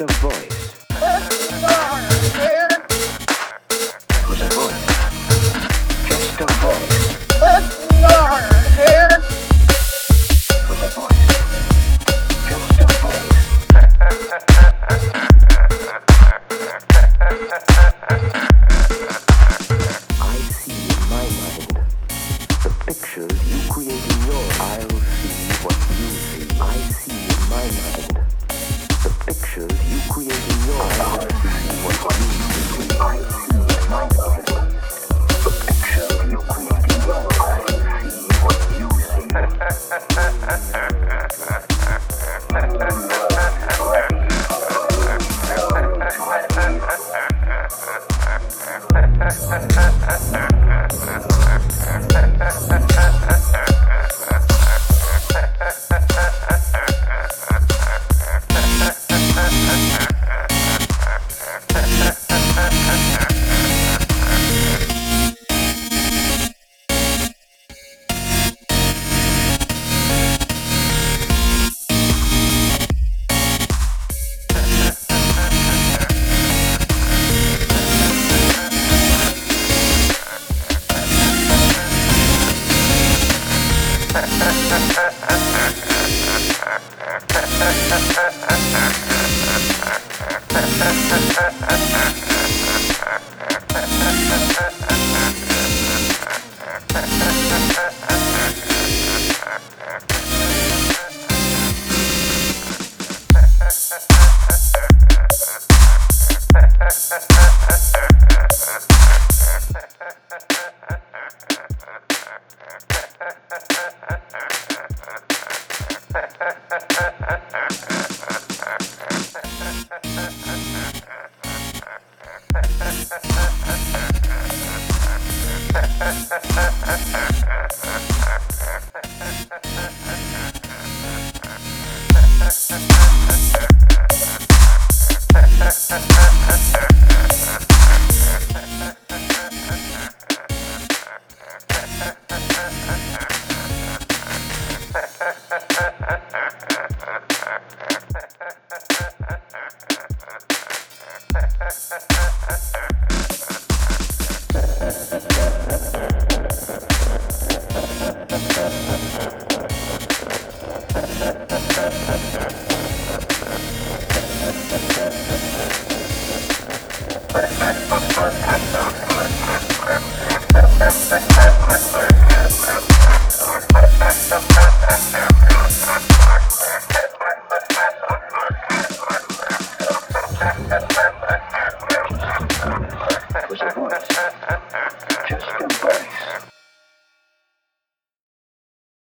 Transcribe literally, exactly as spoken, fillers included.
a voice. It was a voice. Just a voice. It was a voice. Just a voice. I see in my mind the pictures you create in your. I'll see what you see. I see in my mind the pictures you create in your. I'll see what you see. I see in my mind the pictures you create in your. I'll see what you see. It was a voice. Just a voice.